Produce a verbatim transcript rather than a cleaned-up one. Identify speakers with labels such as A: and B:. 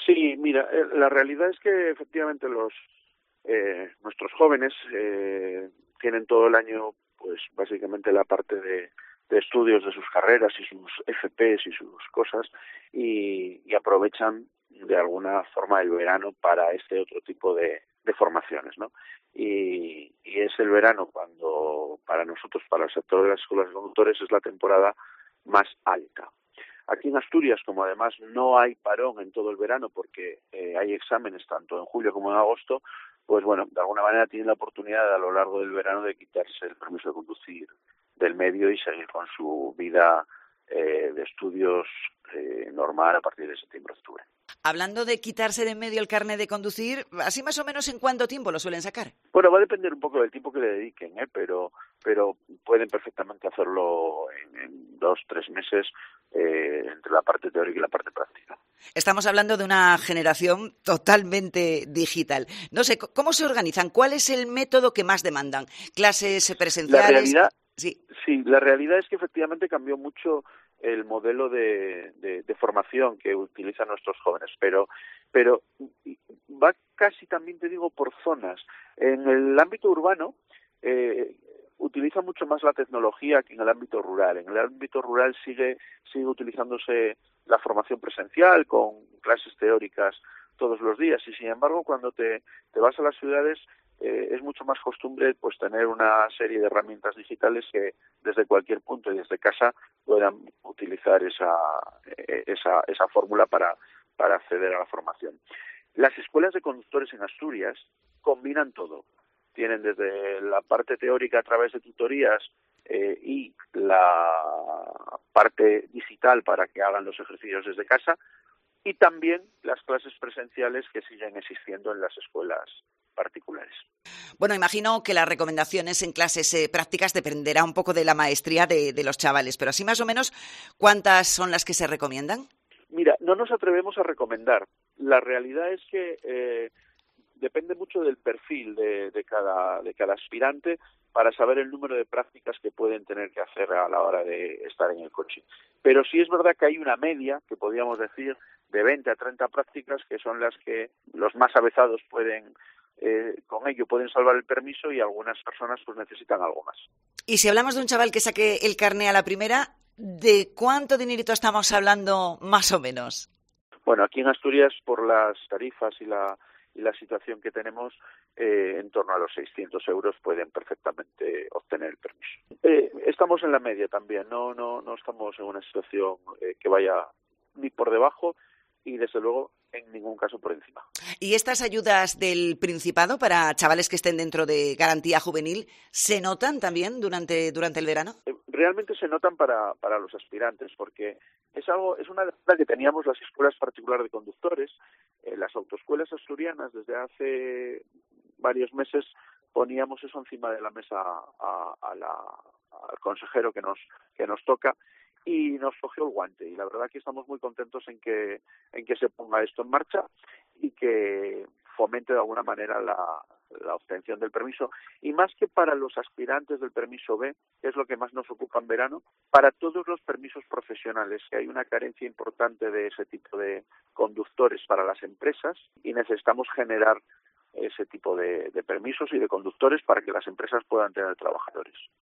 A: Sí, mira, eh, la realidad es que efectivamente los eh, nuestros jóvenes eh, tienen todo el año, pues básicamente la parte de, de estudios de sus carreras y sus F Pes y sus cosas y, y aprovechan de alguna forma el verano para este otro tipo de, de formaciones, ¿no? Y, y es el verano cuando para nosotros, para el sector de las escuelas de conductores, es la temporada más alta. Aquí en Asturias, como además no hay parón en todo el verano porque eh, hay exámenes tanto en julio como en agosto, pues bueno, de alguna manera tienen la oportunidad a lo largo del verano de quitarse el permiso de conducir del medio y seguir con su vida eh, de estudios eh, normal a partir de septiembre-octubre.
B: Hablando de quitarse de en medio el carnet de conducir, ¿así más o menos en cuánto tiempo lo suelen sacar?
A: Bueno, va a depender un poco del tiempo que le dediquen, ¿eh? pero pero pueden perfectamente hacerlo en, en dos, tres meses eh, entre la parte teórica y la parte práctica.
B: Estamos hablando de una generación totalmente digital. No sé, ¿cómo se organizan? ¿Cuál es el método que más demandan? ¿Clases
A: La
B: presenciales?
A: realidad,
B: Sí.
A: sí, la realidad es que efectivamente cambió mucho el modelo de, de, de formación que utilizan nuestros jóvenes, pero pero va casi también, te digo, por zonas. En el ámbito urbano eh, utiliza mucho más la tecnología que en el ámbito rural. En el ámbito rural sigue sigue utilizándose la formación presencial con clases teóricas todos los días y, sin embargo, cuando te, te vas a las ciudades eh, es mucho más costumbre pues tener una serie de herramientas digitales que desde cualquier punto y desde casa puedan utilizar esa esa esa fórmula para para acceder a la formación. Las escuelas de conductores en Asturias combinan todo. Tienen desde la parte teórica a través de tutorías eh, y la parte digital para que hagan los ejercicios desde casa y también las clases presenciales que siguen existiendo en las escuelas particulares.
B: Bueno, imagino que las recomendaciones en clases eh, prácticas dependerá un poco de la maestría de, de los chavales, pero así más o menos, ¿cuántas son las que se recomiendan?
A: Mira, no nos atrevemos a recomendar. La realidad es que eh, depende mucho del perfil de, de cada de cada aspirante para saber el número de prácticas que pueden tener que hacer a la hora de estar en el coche. Pero sí es verdad que hay una media, que podríamos decir, de veinte a treinta prácticas, que son las que los más avezados pueden, eh, con ello pueden salvar el permiso y algunas personas pues necesitan algo más.
B: Y si hablamos de un chaval que saque el carné a la primera, ¿de cuánto dinerito estamos hablando más o menos?
A: Bueno, aquí en Asturias, por las tarifas y la y la situación que tenemos, eh, en torno a los seiscientos euros pueden perfectamente obtener el permiso. Eh, estamos en la media también, no no no estamos en una situación eh, que vaya ni por debajo y, desde luego, en ningún caso por encima.
B: ¿Y estas ayudas del Principado para chavales que estén dentro de garantía juvenil se notan también durante, durante el verano?
A: Realmente se notan para, para los aspirantes, porque es algo es una demanda que teníamos las escuelas particulares de conductores. Eh, las autoescuelas asturianas desde hace varios meses poníamos eso encima de la mesa a, a la, al consejero que nos que nos toca y nos cogió el guante, y la verdad que estamos muy contentos en que en que se ponga esto en marcha y que fomente de alguna manera la, la obtención del permiso, y más que para los aspirantes del permiso B, que es lo que más nos ocupa en verano, para todos los permisos profesionales, que hay una carencia importante de ese tipo de conductores para las empresas y necesitamos generar ese tipo de, de permisos y de conductores para que las empresas puedan tener trabajadores.